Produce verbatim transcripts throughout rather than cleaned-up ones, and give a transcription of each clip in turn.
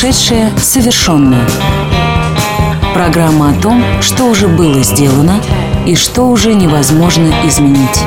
Прошедшее совершенное. Программа о том, что уже было сделано и что уже невозможно изменить.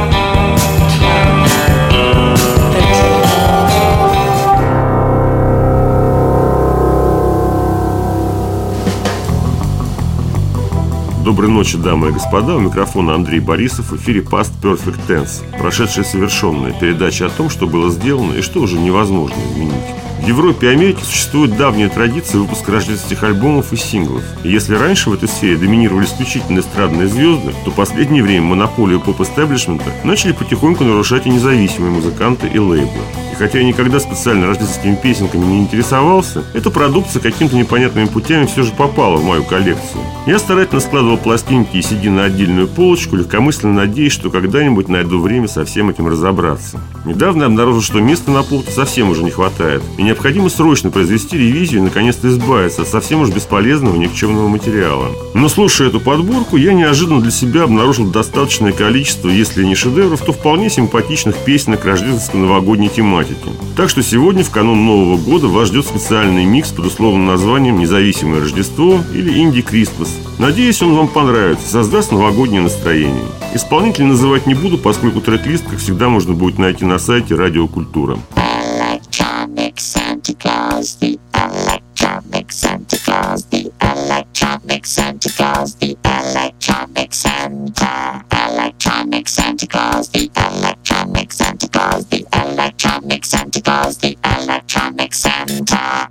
Доброй ночи, дамы и господа. У микрофона Андрей Борисов. В эфире Past Perfect Tense. Прошедшее совершенное. Передача о том, что было сделано и что уже невозможно изменить. В Европе и Америке существует давняя традиция выпуска рождественских альбомов и синглов. И если раньше в этой сфере доминировали исключительно эстрадные звезды, то в последнее время монополию поп-эстаблишмента начали потихоньку нарушать и независимые музыканты и лейблы. И хотя я никогда специально рождественскими песенками не интересовался, эта продукция какими-то непонятными путями все же попала в мою коллекцию. Я старательно складывал пластинки и си ди на отдельную полочку, легкомысленно надеясь, что когда-нибудь найду время со всем этим разобраться. Недавно обнаружил, что места на полке совсем уже не хватает, и необходимо срочно произвести ревизию и наконец-то избавиться от совсем уж бесполезного никчемного материала. Но слушая эту подборку, я неожиданно для себя обнаружил достаточное количество, если не шедевров, то вполне симпатичных песенок рождественско-новогодней тематики. Так что сегодня, в канун Нового года, вас ждет специальный микс под условным названием «Независимое Рождество» или «Инди Кристмас». Надеюсь, он вам понравится, создаст новогоднее настроение. Исполнителя называть не буду, поскольку трек-лист, как всегда, можно будет найти на сайте Радио Культура. Electronic Santa Claus, the electronic Santa Claus, the electronic Santa Claus, the electronic Santa, electronic Santa Claus, the electronic Santa Claus, the electronic Santa Claus, the electronic Santa.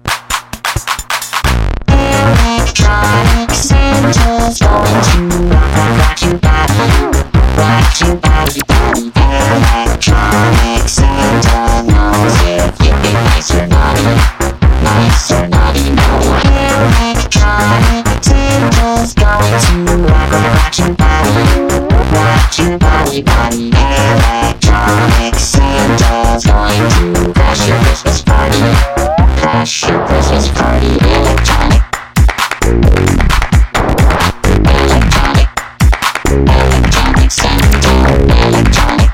Electronic Santa's going to rock your body, rock your body, body. Electronic Santa knows if you're nice or naughty, nice or naughty, no. Electronic Santa's going to rock, rock your body, rock your body, body. Electronic Santa's going to crash your Christmas party, crash your Christmas party. Electronic. Electronic, electronic Santa, electronic,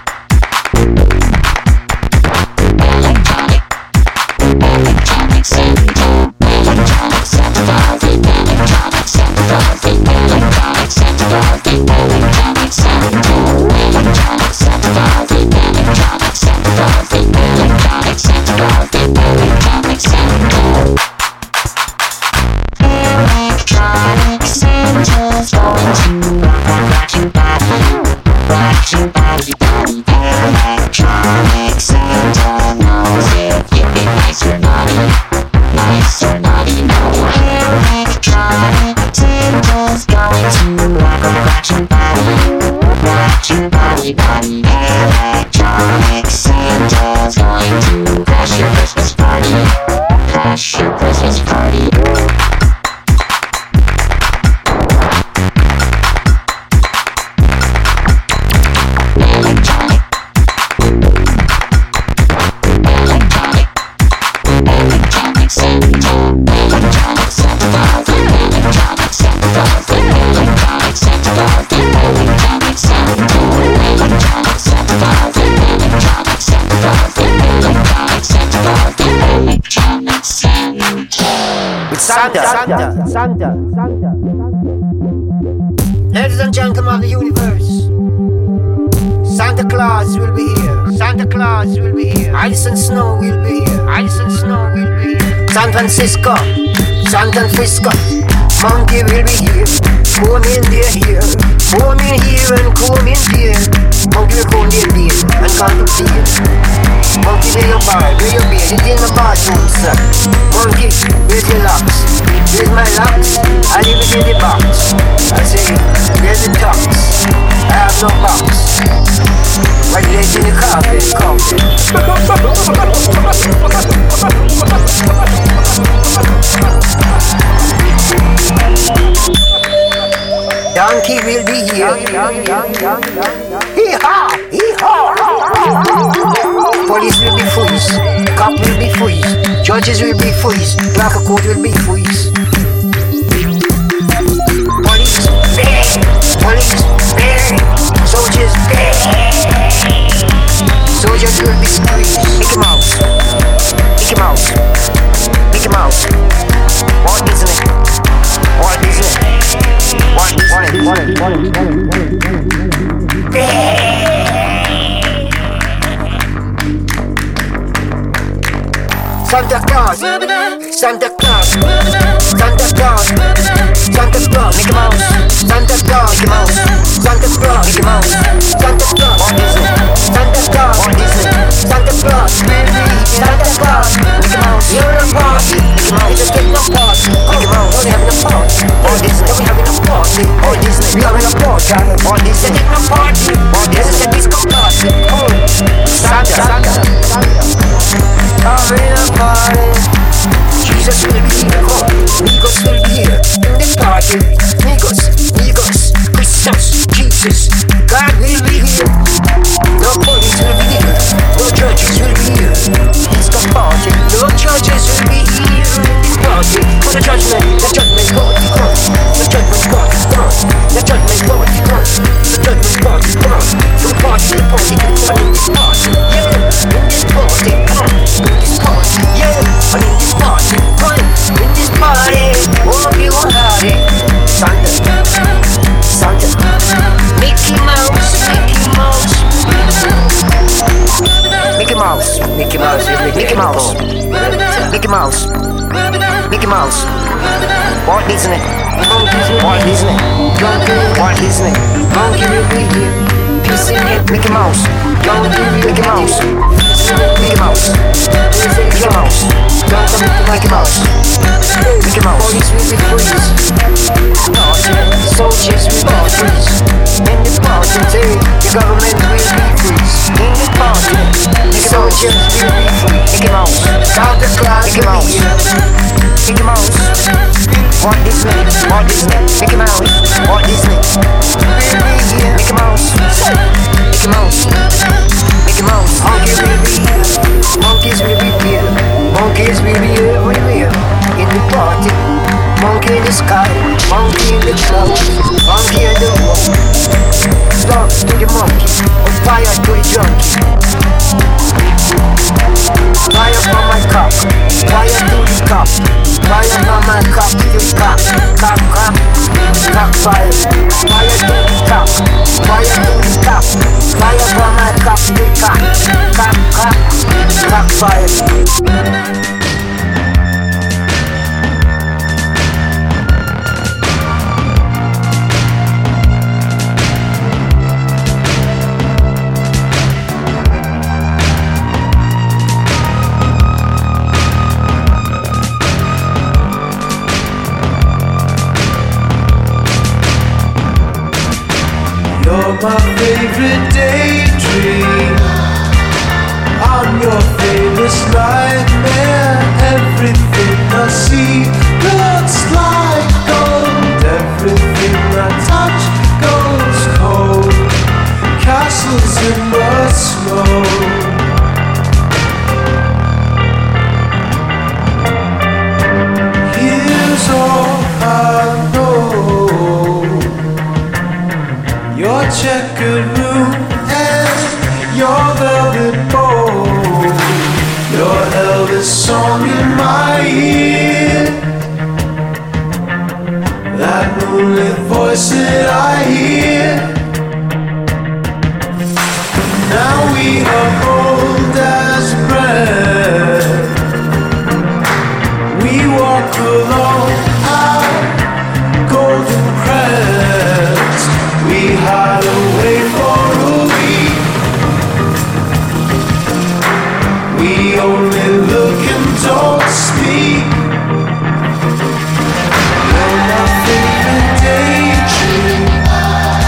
electronic, electronic Santa, electronic Santa Claus, the electronic Santa Claus, the electronic Santa Claus, the electronic Santa, electronic Santa Claus, the electronic Santa Claus, the electronic Santa Claus, the electronic Santa. Electronic Santa's going to rock your body, rock your body, body. Electronic Santa knows if you're nice or naughty, nice or naughty, no. Electronic Santa's going to rock, rock your body, rock your body, body. Electronic Santa's going to crash your Christmas party, crash your Christmas party. Santa, Santa, Santa, Santa. Ladies and gentlemen of the universe, Santa Claus will be here. Santa Claus will be here. Ice and snow will be here. Ice and snow will be here. San Francisco, San Francisco, monkey will be here. Come in there here. Come in here and come in there. Monkey will come in there and come in there. Monkey, where your bar, where your beer? It's in my bathroom, sir. Monkey, where's your locks? Where's my locks? I leave it in the box. I say, where's the tox? I have no box. Why did they in the carpet? Coffee. Donkey will be here. Hee-haw! Hee-haw! Police will be freeze. Cop will be freeze. Judges will be freeze. Black court will be freeze. Police, bang! Police, bang! Soldiers, bang! Soldiers will be squeezed. Mickey Mouse. Mickey Mouse. Mickey Mouse. Santa Claus, Santa Claus, Santa Claus, Santa Claus, Mickey Mouse, Santa Claus, Mickey Mouse, Santa Claus, Mickey Mouse, Santa Claus, Santa Claus, Santa Claus, Santa Claus, Mickey Mouse, you're in a party, Mickey Mouse, it's a techno party, Mickey Mouse, we're having a party, or Disney, we're having a party, or Disney, we're having a party, or Disney, techno party, or Disney, disco party, oh, Santa, Santa, Santa. Having a party, Jesus will be here, oh, Migos will be here in the party, Migos, Migos, Christos, Jesus, God will be here, no police will be here, no churches will be here, it's the party, no churches will be here in this party, for the judgment, the judgment God is come, the judgment God is come, the judgment God is come, the judgment God is come, the party, the party, the party, in this party, yeah, in this party, come. This party, yeah, I'm in this party, fun, in this party, all of you are howdy. Santa, Santa, Mickey Mouse, Mickey Mouse, Mickey Mouse, Mickey Mouse, Mickey Mouse, Mickey Mouse, Mickey Mouse, Walt Disney, Walt Disney, Walt Disney, Monkey will be here. Mickey Mouse, Mickey Mouse, Mickey Mouse, Mickey Mouse, don't come to Mickey Mouse, Mickey Mouse, police will be freeze, soldiers will be freeze, in the party, the government will be freeze, in the party, the soldiers will be freeze, Mickey Mouse, Santa Claus, Mickey Mouse, Mickey Mouse, Walt Disney, Walt Disney, Mickey Mouse, Walt Disney, Mickey Mouse, Mickey Mouse, Mickey Mouse, Monkey will be here, monkeys will be here, monkeys will be everywhere, in the party, monkey in the sky, monkey in the clouds, monkey in the road, love to the monkey, or fire to the junkie, fire from my cup, fire to the cup, fire from my cup to the cup, cup, cup, cup fire, fire to the cup, fire to the cup, fire from my cup to the cup, cup, cup, cup fire. You're my favorite daydream, I'm your famous nightmare. Everything I see looks like gold, everything I touch goes cold, castles in the snow. Here's all I know, your checkered room and your velvet bow, your Elvis song in my ear, that moonlit voice that I hear. Now we are old as bread, we walk along our golden crest, we hide away for a week, we only look and don't speak. You're my favorite daydream,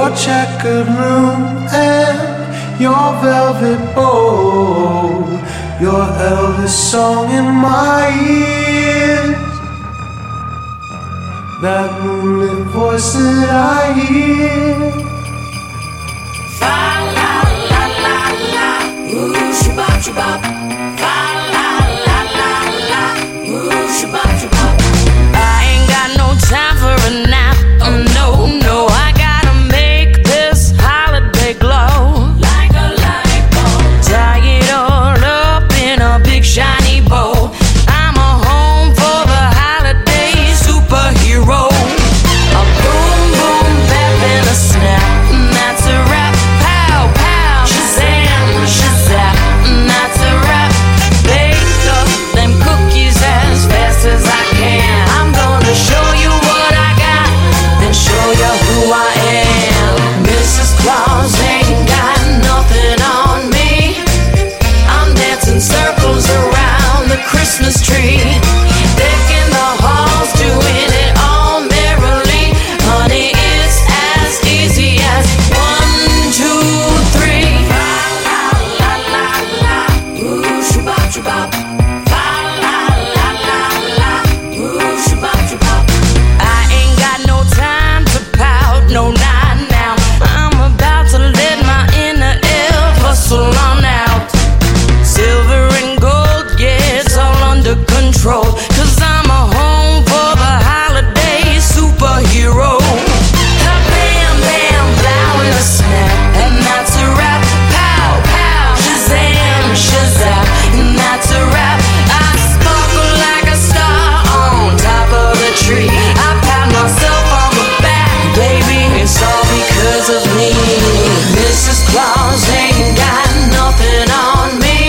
your checkered room and your velvet bow, your Elvis song in my ears, that moonlit voice that I hear. Fa la la la la, ooh shabab shabab. Fa la la la la, ooh shabab shabab. I ain't got no time for a nap. Oh no no, I gotta make this holiday glow like a light bulb. Tie it all up in a big shiny bow. I'm a home for the holiday superhero. A boom boom bap and a snap, and that's a wrap. Pow pow, shazam shazap, and that's a wrap. Bake up them cookies as fast as I can. I'm gonna show you what I got, then show you who I am. Missus Claus ain't got nothing on me. I'm dancing circles around the Christmas tree, decking the halls, doing it all merrily. Honey, it's as easy as one, two, three. Fa la la la la, ooh shabab shabab. Fa la la la la, ooh shabab shabab. I ain't got no time to pout, no not now. I'm about to let my inner elf hustle on out. Silver and gold, yeah, it's all under control. Cause I'm a home for the holiday superhero. A bam, bam, blow and a snap, and that's a wrap. Pow, pow, shazam, shazap, and that's a wrap. I sparkle like a star on top of the tree. I pat myself on the back, baby, it's all because of me. Missus Claus ain't got nothing on me.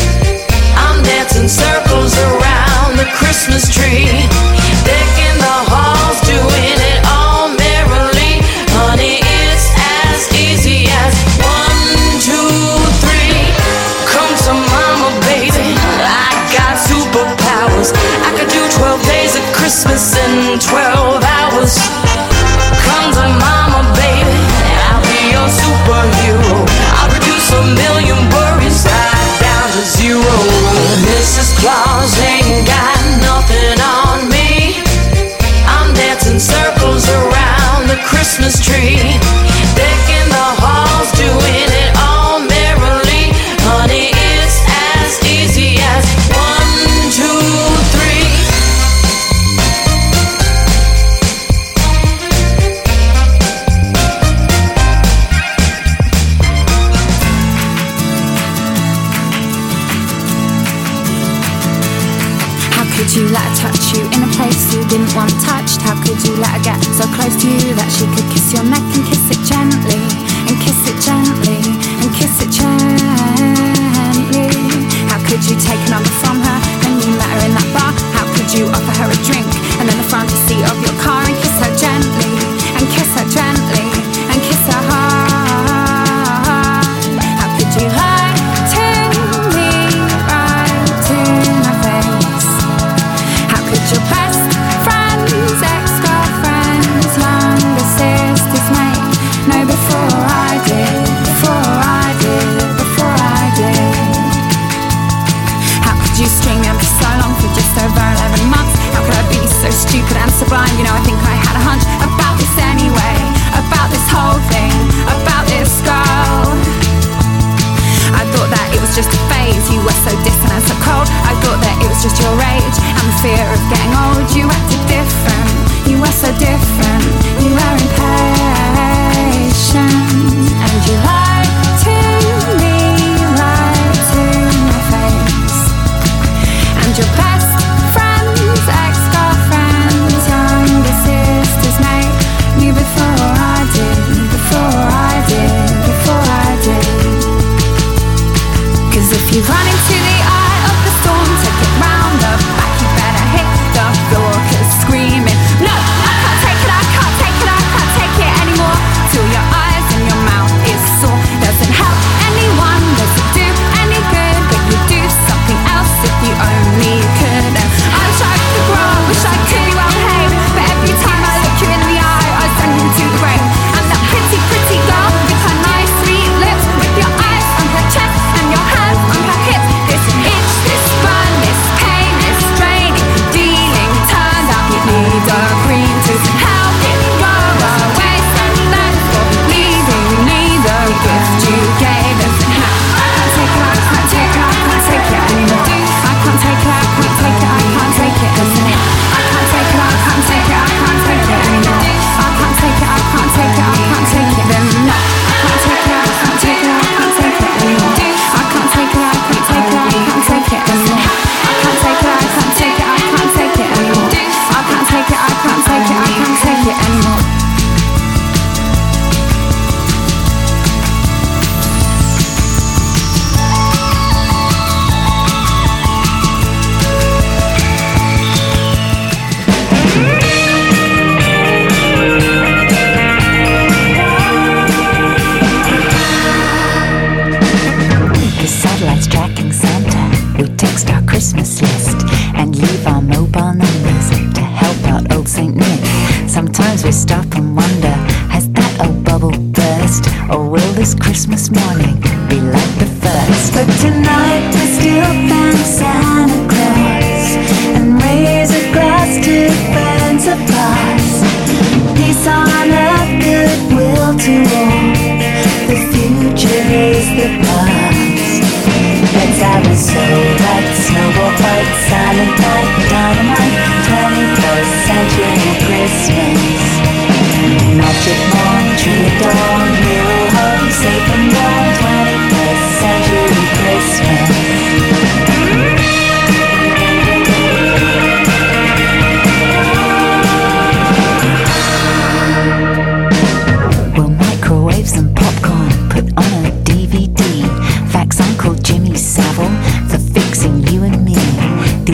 I'm dancing circles around the Christmas tree, decking the halls, doing it all merrily. Honey, it's as easy as one, two, three. Come to mama, baby, I got superpowers. I could do twelve days of Christmas in twelve hours. Come to mama, baby, I'll be your superhero. I'll reduce a million worries right down to zero. Missus Claus ain't got nothing on me. I'm dancing circles around the Christmas tree, decking the halls, doing it all merrily. Honey, it's as easy as one, two, three. How could you let her touch you in a place you didn't want touched? How could you let her get so close to you that she could kiss your neck and kiss it gently, and kiss it gently, and kiss it gently? How could you take a number from her when you met her in that bar? How could you offer her a drink and then the front seat of your car and kiss her gently, and kiss her gently, and kiss her hard? How could you lie to me right to my face? How could your best friend's ex-girlfriend's younger sister's mate know before I did, before I did, before I did? How could you string me on for so long, for just over eleven months? How could I be so stupid and sublime? You know, I think I had a hunch about this anyway, about this whole thing, about this girl. I thought that it was just a phase. You were so distant and so cold. I thought that it was just your age and the fear of getting old. You acted different. You were so different. You were impatient, and you lied to me right to my face. And your best friend's ex-girlfriend's younger sister's mate knew before I did, before I did, before I did. Cause if you run into the eye of the storm, take it round the back, you better hit the floor. Cause screaming, no, I can't take it, I can't take it, I can't take it anymore, till your eyes and your mouth is sore.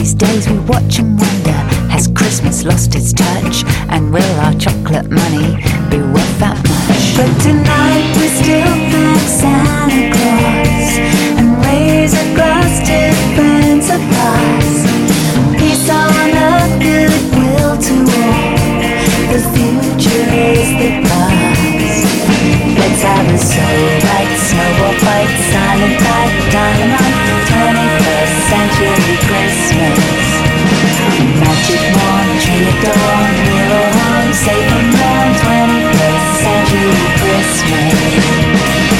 These days we watch and wonder, has Christmas lost its touch? And will our chocolate money be worth that much? But tonight we still thank Santa Claus and raise a glass to friends of ours. Peace on earth, goodwill to all. The future is the past. Let's have a soul light, snowball fight, silent night, dynamite, twenty-first century Christmas. Magic wand, tree of dawn, hero home, safe and warm, twenty-first century Christmas.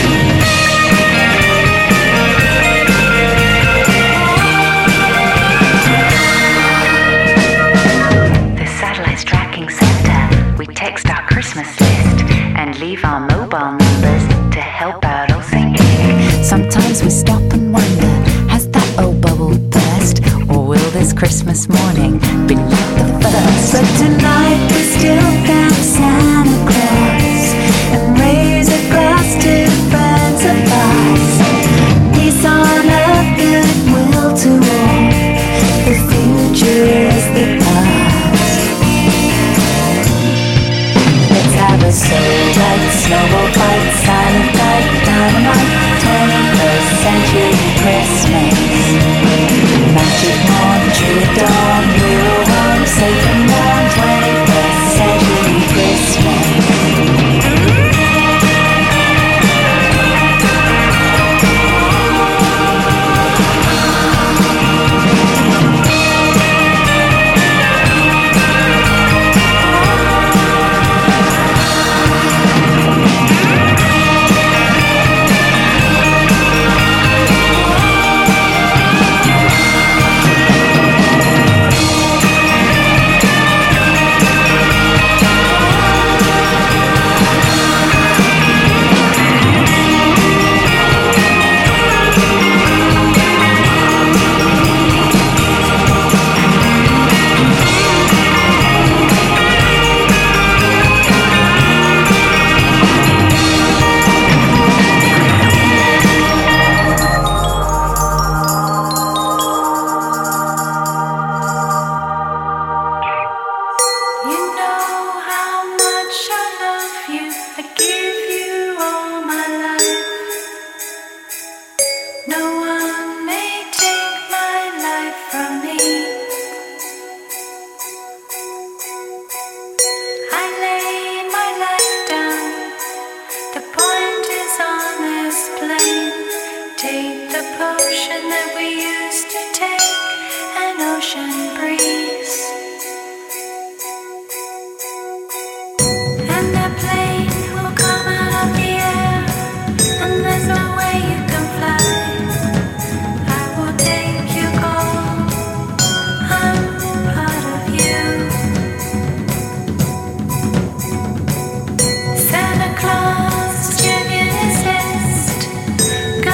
Text our Christmas list and leave our mobile numbers to help out or think. Sometimes we stop and wonder, has that old bubble burst? Or will this Christmas morning be like the first? But tonight we still thank Santa Claus and raise a glass to friends of ours. Peace on earth, goodwill to all. The future is the past. Have a soul light, snowball fight, silent night, dynamite, twenty-first century Christmas. Magic wand, tree of dawn, hero home, safe and warm, twenty-first century Christmas.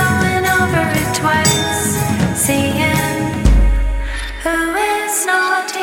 Seeing who is not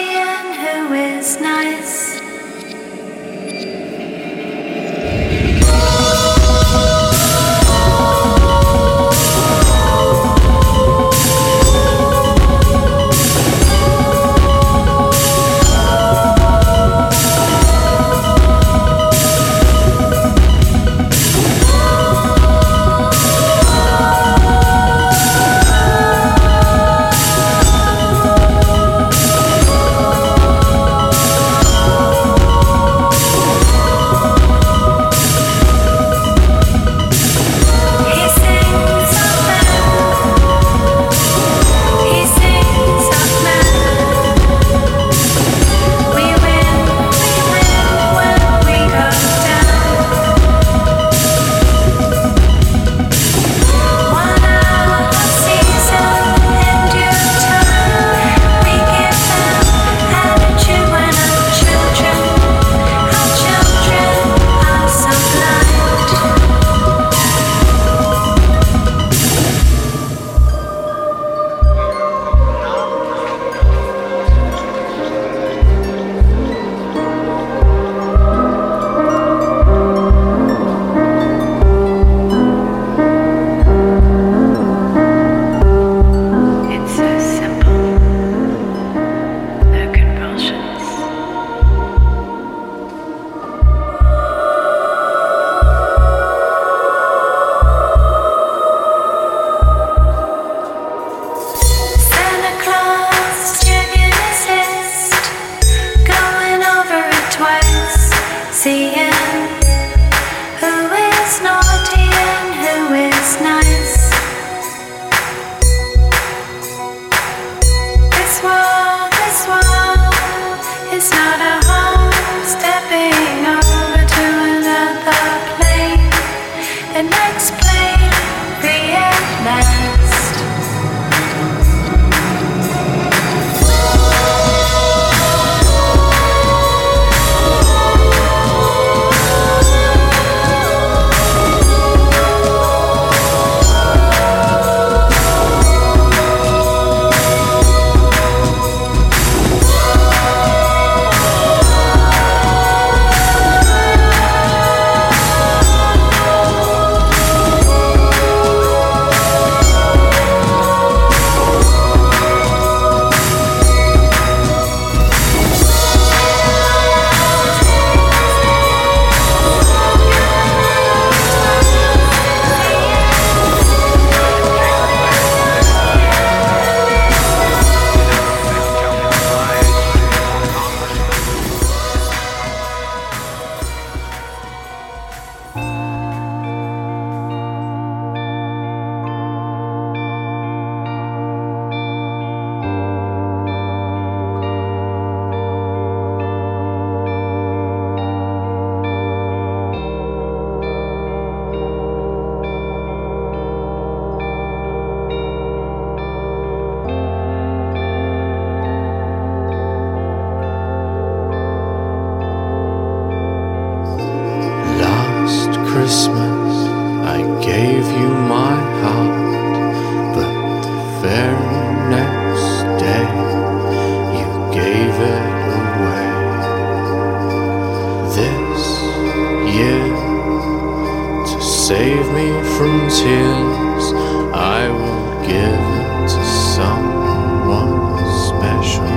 from tears, I will give it to someone special.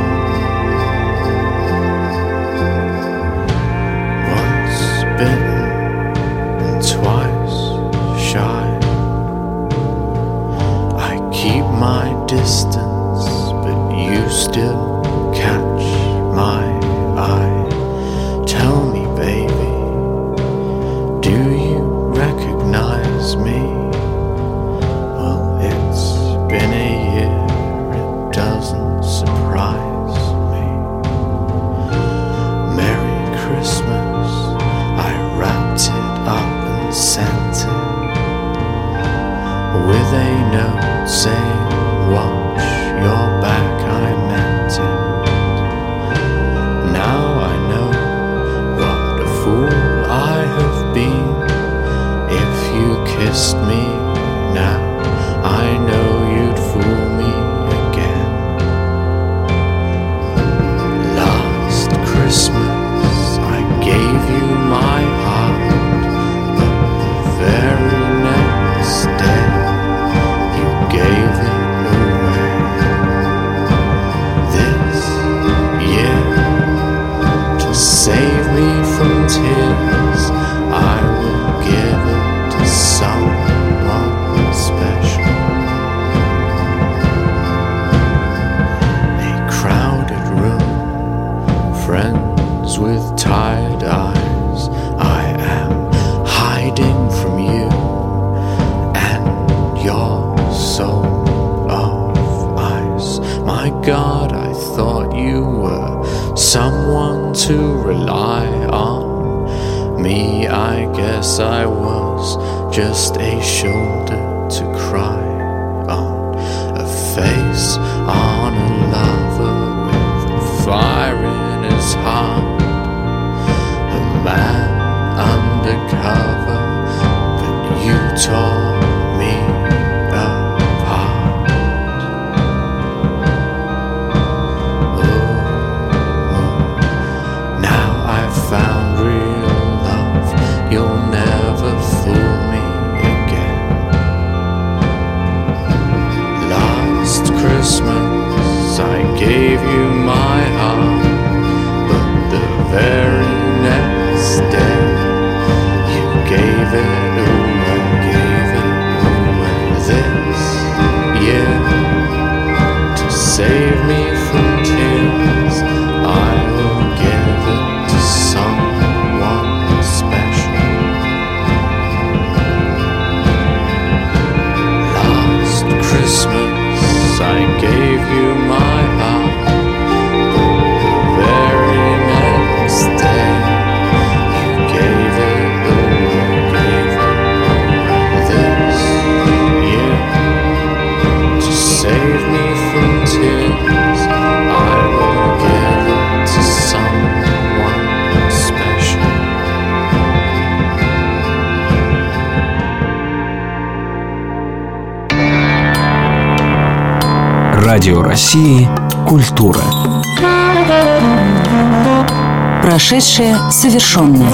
Once bitten and twice shy, I keep my distance, but you still catch my eye. Tell me, baby, do you recognize me? Well, it's been a year, it doesn't surprise me. Merry Christmas, I wrapped it up and sent it with a note saying, watch your back, I meant it. Now I know what a fool I have been. If you kissed me now, I know you'd fool me again. Last Christmas I gave you my heart, but the very next day you gave it away. This year, to save me from tears, I will give it to someone special. A crowded room, friends with tired eyes. I am hiding from you and your soul of ice. My God, I thought you were someone to rely on. Me, I guess I was just a shoulder to cry on, a face on a lover with fire in his heart, a man undercover, but you tore me apart. Oh, now I've found real love, you'll never fool me again. Last Christmas I gave you my heart, but the very next day you gave it away, gave it away. This year, to save me from tears, I will give it to someone special. Last Christmas I gave you my heart, but the very next day you gave it away, gave it away. This year, to save me from tears, I will give it to someone special. Радио России «Культура». Прошедшее совершенное.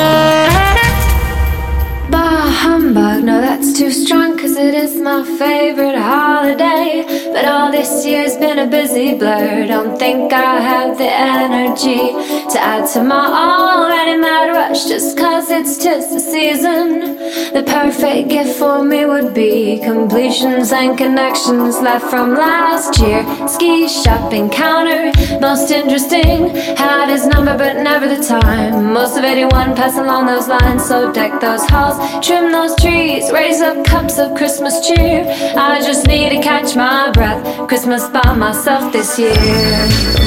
Bah humbug, no that's too strong, cause it is my favorite holiday. But all this year's been a busy blur, don't think I have the energy to add to my already mad rush, just cause it's tis the season. The perfect gift for me would be completions and connections left from last year. Ski shop encounter, most interesting, had his number but never the time. Most of eighty-one pass along those lines, so deck those halls, trim those trees, raise up cups of Christmas cheer. I just need to catch my breath, Christmas by myself this year.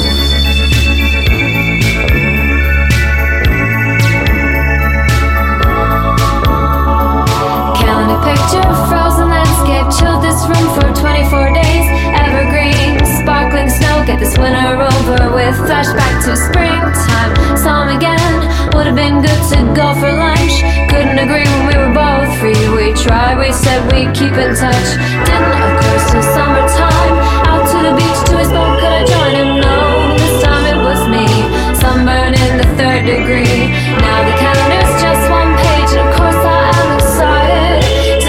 Picture, frozen landscape, chilled this room for twenty-four days. Evergreen, sparkling snow, get this winter over with. Flashback to springtime, saw him again. Would have been good to go for lunch. Couldn't agree when we were both free. We tried, we said we'd keep in touch. Didn't, of course, till summertime. Out to the beach, to his boat, could I join him? No, this time it was me. Sunburn in the third degree. Now the calendar's just one page, and of course I am excited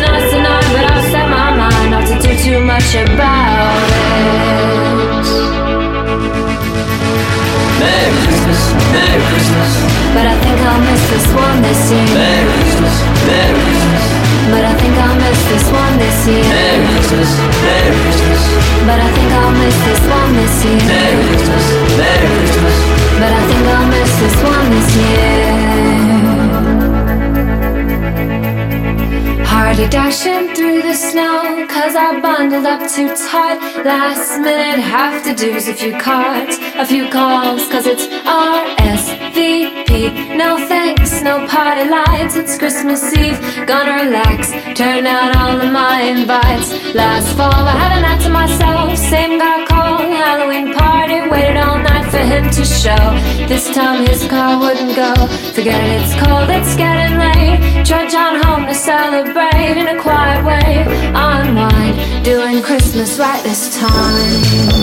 this one this year. Merry Christmas, Merry Christmas. But I think I'll miss this one this year. Merry Christmas, Merry Christmas. But I think I'll miss this one this year. Merry Christmas, Merry Christmas. But I think I'll miss this one this year. Hardly dashing through the snow, cause I bundled up too tight. Last minute have to do's a few cards, a few calls, cause it's R S V P. No thanks, no party lights, it's Christmas Eve. Gonna relax, turn out all of my invites. Last fall I had a night to myself, same guy called, Halloween party, waited all night for him to show. This time his car wouldn't go, forget it, it's cold, it's getting late. Trudge on home to celebrate in a quiet way. Unwind, doing Christmas right this time.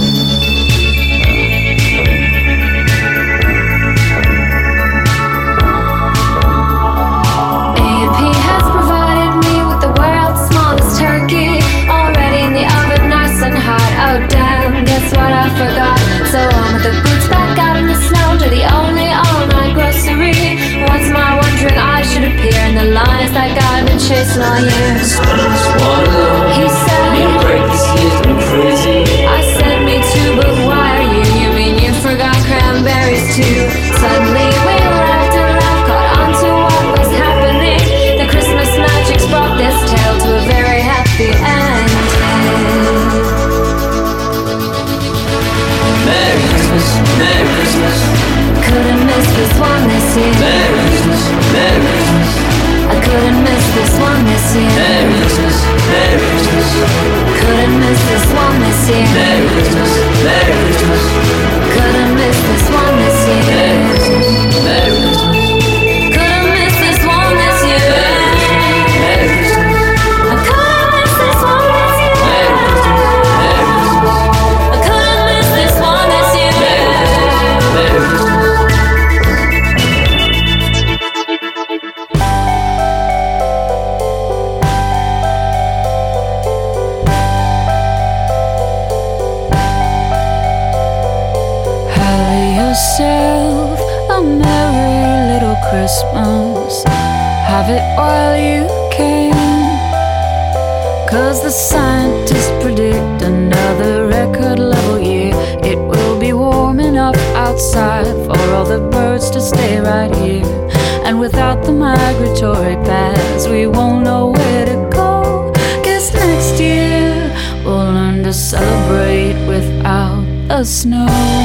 Oh damn, guess what I forgot? So on with the boots back out in the snow to the only all-night grocery. What's my wondering I should appear in the lines that I've been chasing all year. Son, I just wanna go. He said, me a break, this year's been crazy. I said me too, but why are you? You mean you forgot cranberries too? Suddenly we laughed and laughed, caught on to what was happening. The Christmas magics brought this tale to a very happy ending. Merry Christmas, Merry Christmas. Couldn't miss this one this year. Merry Christmas, Merry Christmas. I couldn't miss this one this year. Merry Christmas, Merry Christmas. Couldn't miss this one this year. Merry Christmas, Merry Christmas. Couldn't miss this one this year. Merry Christmas, Merry Christmas. Couldn't miss this one this year. Merry Christmas. I couldn't miss this one this year. Merry Christmas, Merry Christmas. I couldn't miss this one this year. Merry Christmas, Merry Christmas. Yourself a merry little Christmas. Have it while you can, 'cause the scientists predict another record level year. It will be warm enough outside for all the birds to stay right here. And without the migratory paths, we won't know where to go. Guess next year we'll learn to celebrate without the snow.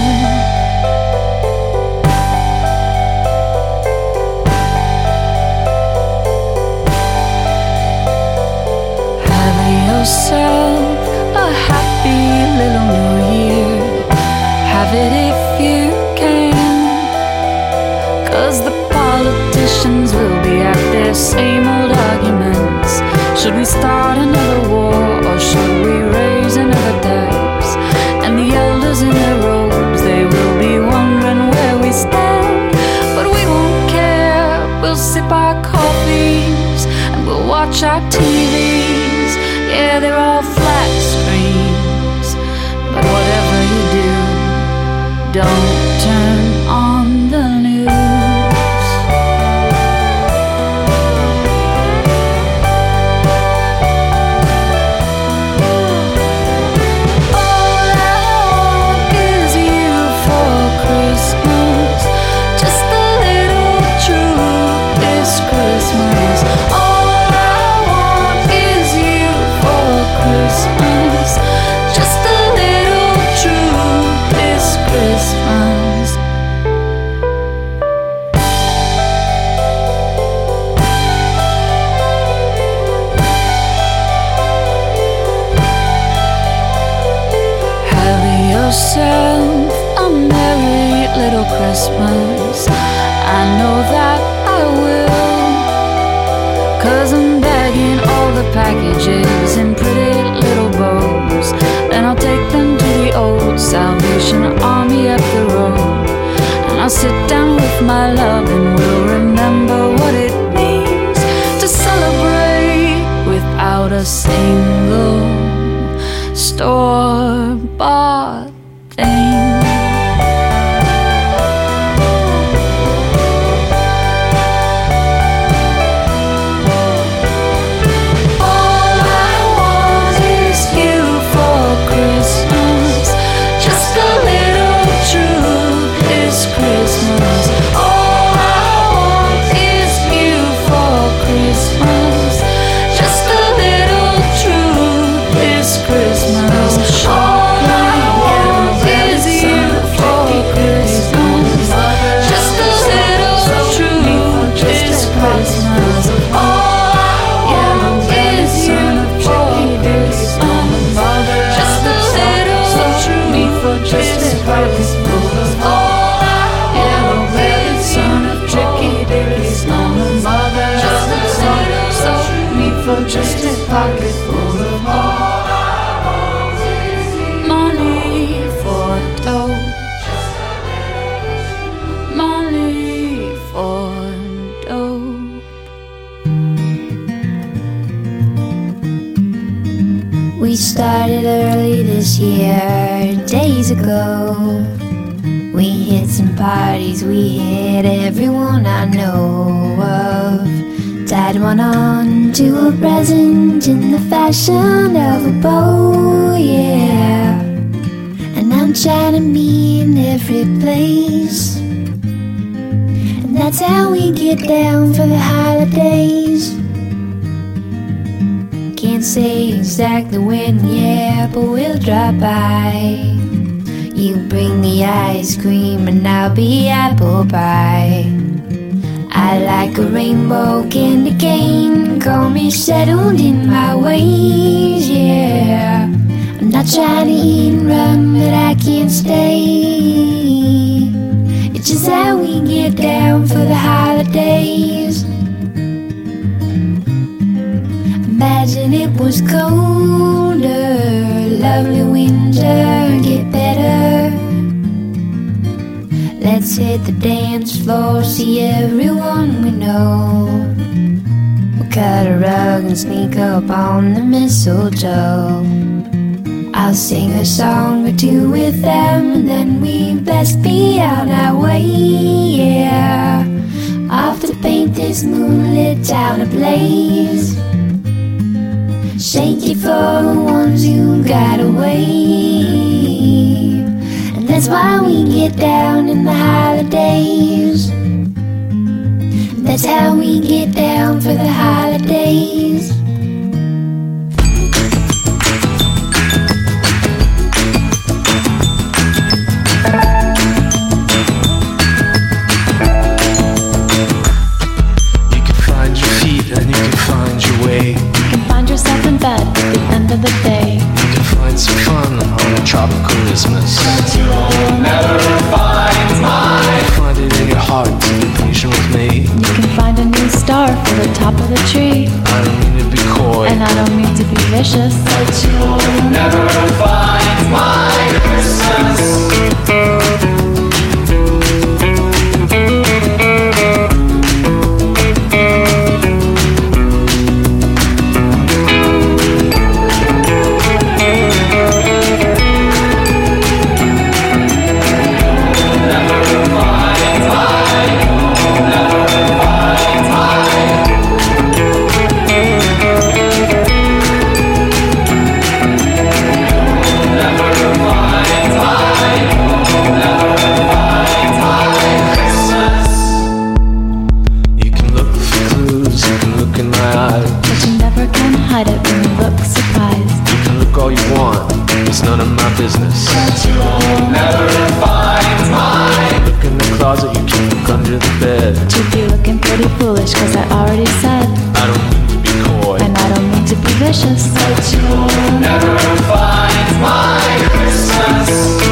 Yourself a happy little new year. Have it if you can, 'cause the politicians will be at their same old arguments. Should we start another war or should we raise another tax? And the elders in their robes, they will be wondering where we stand. But we won't care, we'll sip our coffees and we'll watch our T Vs. Yeah, they're all flat screens, but whatever you do, don't turn on the news. All I want is you for Christmas, just a little truth this Christmas. All I want is you for Christmas, just a little truth this Christmas. Have yourself a merry little Christmas. I know that I will, 'cause I'm bagging all the packages in pretty little bows. Then I'll take them to the old Salvation Army up the road. And I'll sit down with my love and we'll remember what it means to celebrate without a single store-bought thing. this year, days ago. We hit some parties, we hit everyone I know of. Tied one on to a present in the fashion of a bow, yeah. And I'm trying to be in every place, and that's how we get down for the holidays. Can't say exactly when, yeah, but we'll drop by. You bring the ice cream and I'll be apple pie. I like a rainbow candy cane, call me settled in my ways, yeah. I'm not trying to eat and run, but I can't stay. It's just how we get down for the holidays. Imagine it was colder, lovely winter, get better. Let's hit the dance floor, see everyone we know. We'll cut a rug and sneak up on the mistletoe. I'll sing a song or two with them, and then we best be on our way, yeah. Off to paint this moonlit town ablaze. Shake it for the ones who got away. And that's why we get down in the holidays. That's how we get down for the holidays. You can find your feet and you can find your way. Find yourself in bed at the end of the day. You can find some fun on a tropical Christmas. But you'll never find mine. Find it in your heart to be patient with me. You can find a new star for the top of the tree. I don't mean to be coy, And I don't mean to be vicious. But you'll never find my Christmas. Hide it when you look surprised. You can look all you want, it's none of my business. But you'll never find mine. Look in the closet, you can look under the bed. To be looking pretty foolish, cause I already said I don't mean to be coy, and I don't mean to be vicious. But you'll never find my Christmas.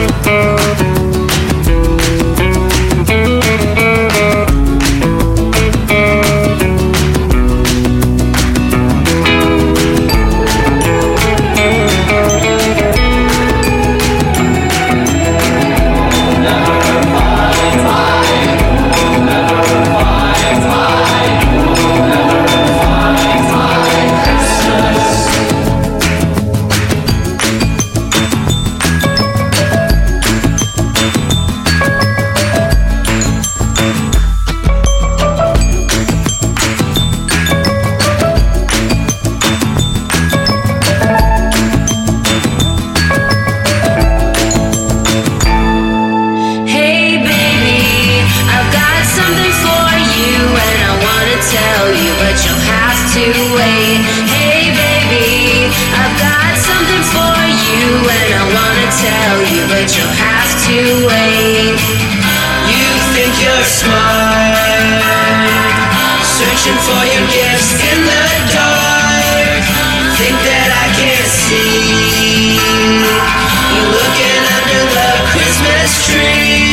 Searching for your gifts in the dark. Think that I can't see you looking under the Christmas tree.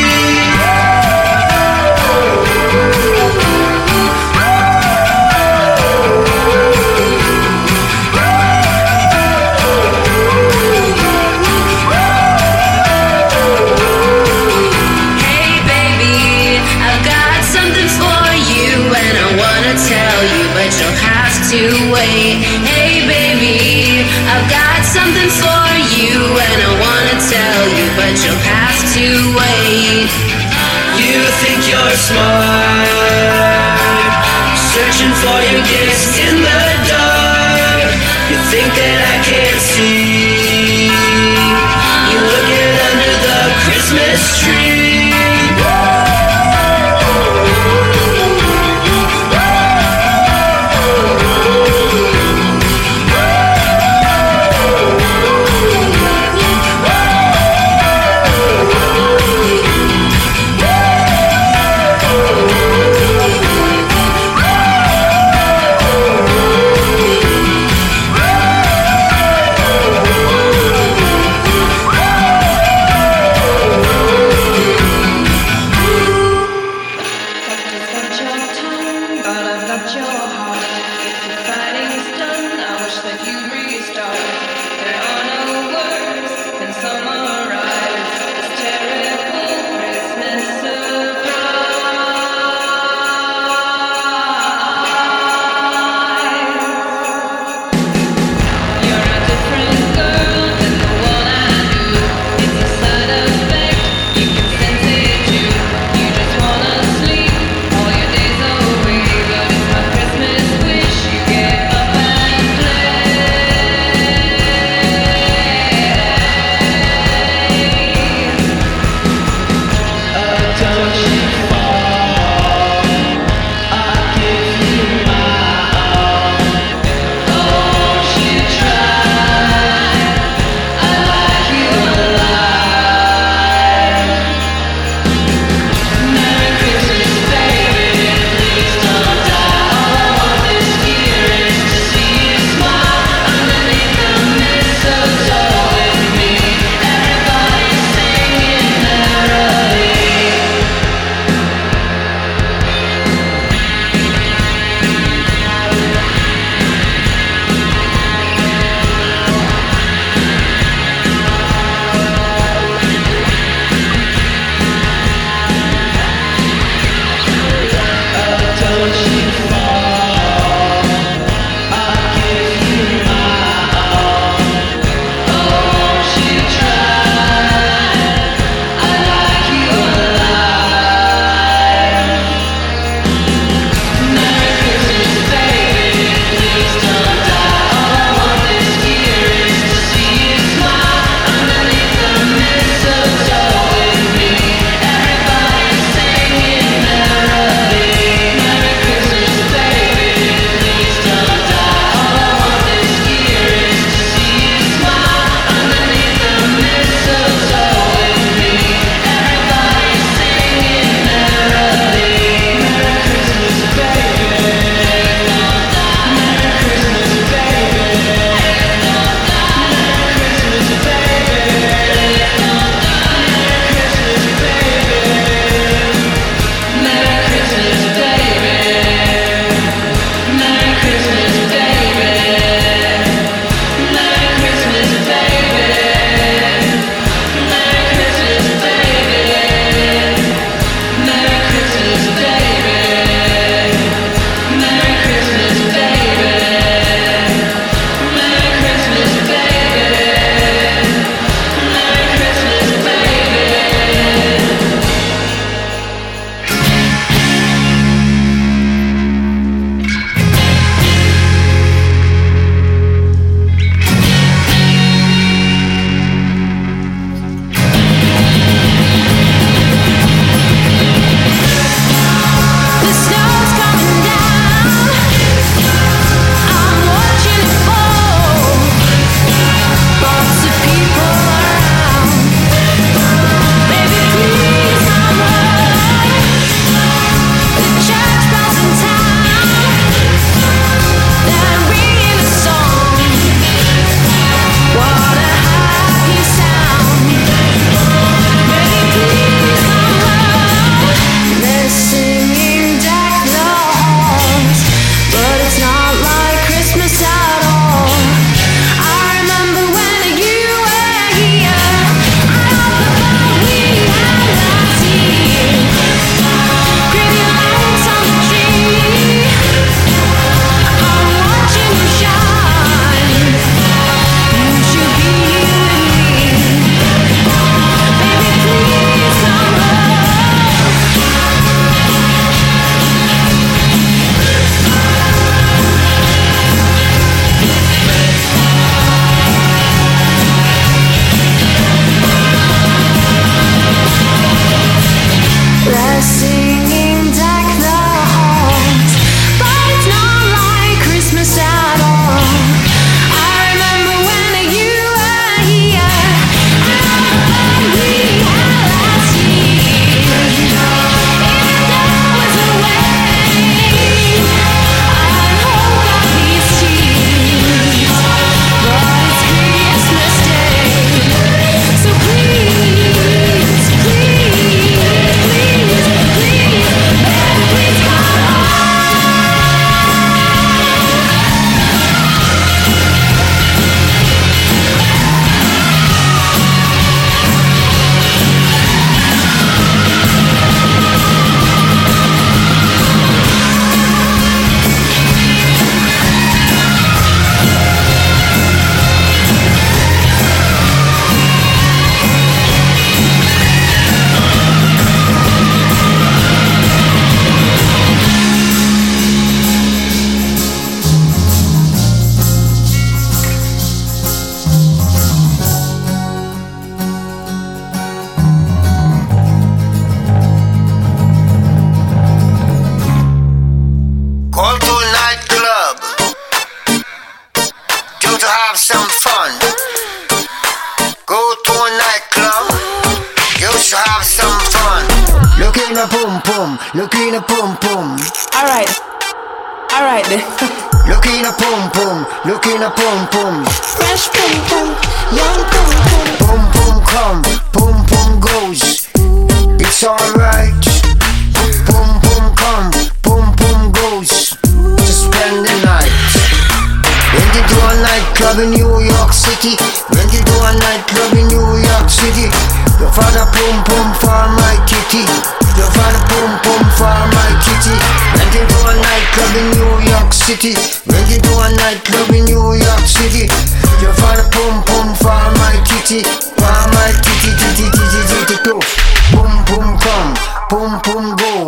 Hey baby, I've got something for you and I wanna tell you, but you'll have wait. You think you're smart, searching for your gifts in the dark. You think that I can't see. You looking under the Christmas tree. singing deck the halls, but it's not like Christmas at all. I remember when you were here, and we had last year. Even though it's away, I hold up these tears, but it's Christmas Day, so please, please, please, please, baby, please come home. Go to a nightclub just to have some fun. Go to a nightclub just to have some fun. Look in a pum pum, look in a pum pum. Alright, alright then. Look in a pum pum, look in a pum pum. Fresh pum pum, young pum pum. Pum pum come, pum pum goes. It's alright. Pum pum come, pum pum goes. To spend the night. When you do a nightclub in New York City, when you do a nightclub in New York City, you find a pum pum for my kitty. You find a pum pum for my kitty. When you do a nightclub in New York City, when you do a nightclub in New York City, you find a pum pum for my kitty, for my kitty, kitty, kitty, kitty, go. Pum pum come, pum pum go.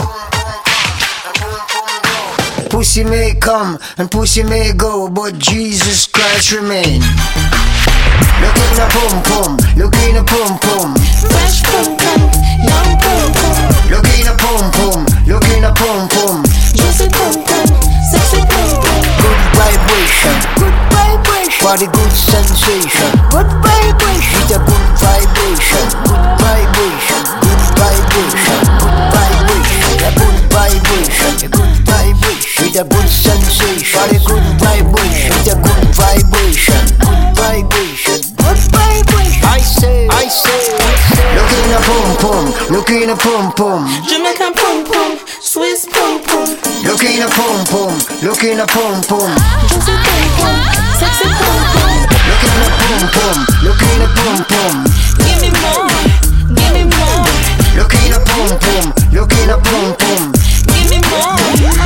Pussy may come and pussy may go, but Jesus Christ remain. Look in a pum pum, look in a pum pum. Fresh pum pum, young pum pum. Look in a pum pum, look in a pum pum. Juicy pum pum, sexy pum pum. Good vibration, good vibration. For the good sensation, good vibration. With a good vibration, good vibration, good vibration, good vibration. A good vibration, a good vibration. With a good sensation, for the good vibration. With a good vibration, good vibration, good vibration. I say, I say, I say. Look in a pum pum, look in a pum pum. Jamaican pum pum, Swiss pum pum. Look in a pum pum, look in a pum pum. Juicy pum pum, sexy pum pum. Look in a pum pum, look in a pum pum. Give me more, give me more. Look in a pum pum, look in a pum pum. Give me more.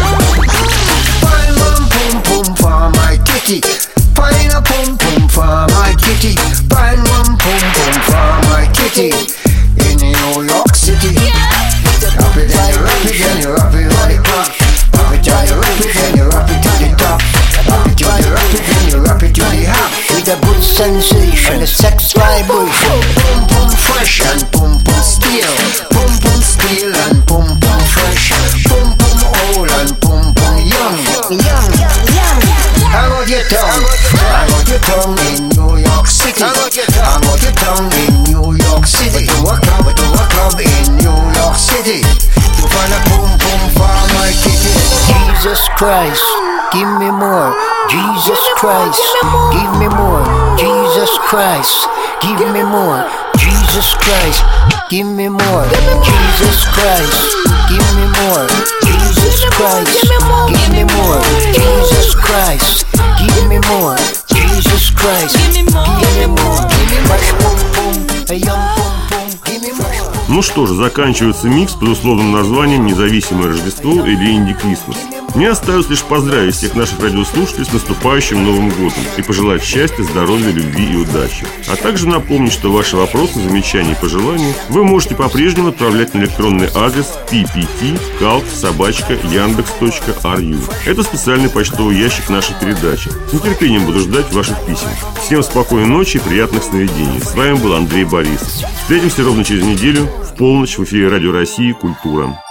Find one pum pum for my kitty. Find a pum pum for my kitty. Find one pum pum for my kitty. In New York City. Wrap it and you wrap it and you wrap it on the clock. Wrap it and you wrap it and you wrap it to the top. Wrap it and you wrap it and you wrap it to the half. With a good sensation, a sex vibration. Pum pum fresh and pum pum steel. Pum pum steel and pum pum fresh. Pum pum old and pum pum young. Young, young. Hang out your tongue, hang out your tongue in New York City. Hang out your tongue in New York City. To a club, to a club in New York City. To find a pum pum for my kitty. Jesus Christ, give me more. Jesus Christ, give me more. Jesus Christ, give me more. Jesus Christ, give me more. Jesus Christ, give me more. Jesus Christ, give me more. Jesus Christ, give me more. Jesus Christ, give me more. Give me more. Give me fresh pum pum, a young pum pum. Give me more. Ну что ж, заканчивается микс под условным названием «Независимое Рождество» или «Инди Крисмас». Мне осталось лишь поздравить всех наших радиослушателей с наступающим Новым годом и пожелать счастья, здоровья, любви и удачи. А также напомнить, что ваши вопросы, замечания и пожелания вы можете по-прежнему отправлять на электронный адрес пи пи ти калк собака яндекс точка ру. Это специальный почтовый ящик нашей передачи. С нетерпением буду ждать ваших писем. Всем спокойной ночи и приятных сновидений. С вами был Андрей Борисов. Встретимся ровно через неделю в полночь в эфире Радио России «Культура».